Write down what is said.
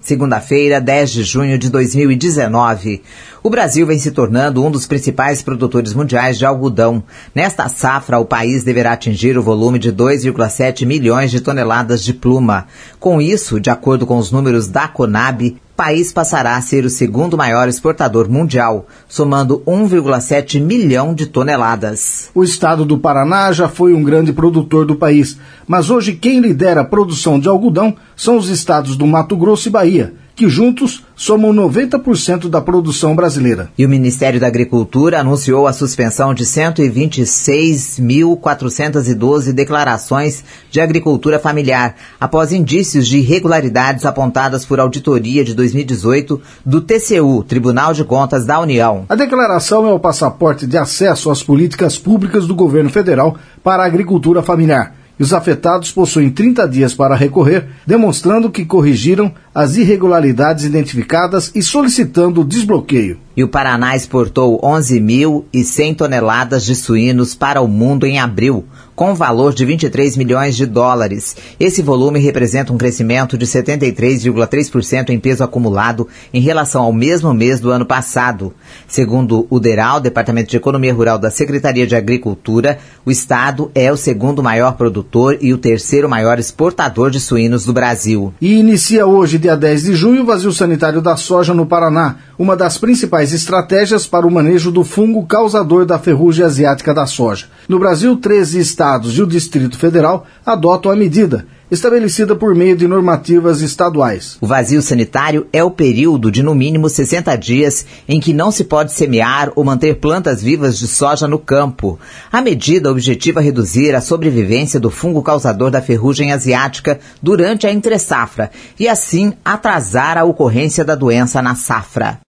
segunda-feira, 10 de junho de 2019. O Brasil vem se tornando um dos principais produtores mundiais de algodão. Nesta safra, o país deverá atingir o volume de 2,7 milhões de toneladas de pluma. Com isso, de acordo com os números da Conab, o país passará a ser o segundo maior exportador mundial, somando 1,7 milhão de toneladas. O estado do Paraná já foi um grande produtor do país, mas hoje quem lidera a produção de algodão são os estados do Mato Grosso e Bahia, que juntos somam 90% da produção brasileira. E o Ministério da Agricultura anunciou a suspensão de 126.412 declarações de agricultura familiar, após indícios de irregularidades apontadas por auditoria de 2018 do TCU, Tribunal de Contas da União. A declaração é o passaporte de acesso às políticas públicas do governo federal para a agricultura familiar. E os afetados possuem 30 dias para recorrer, demonstrando que corrigiram as irregularidades identificadas e solicitando o desbloqueio. E o Paraná exportou 11.100 toneladas de suínos para o mundo em abril, com valor de 23 milhões de dólares. Esse volume representa um crescimento de 73,3% em peso acumulado em relação ao mesmo mês do ano passado. Segundo o DERAL, Departamento de Economia Rural da Secretaria de Agricultura, o estado é o segundo maior produtor e o terceiro maior exportador de suínos do Brasil. E inicia hoje, dia 10 de junho, o vazio sanitário da soja no Paraná, uma das principais estratégias para o manejo do fungo causador da ferrugem asiática da soja. No Brasil, 13 estados e o Distrito Federal adotam a medida, estabelecida por meio de normativas estaduais. O vazio sanitário é o período de no mínimo 60 dias em que não se pode semear ou manter plantas vivas de soja no campo. A medida objetiva reduzir a sobrevivência do fungo causador da ferrugem asiática durante a entre-safra e assim atrasar a ocorrência da doença na safra.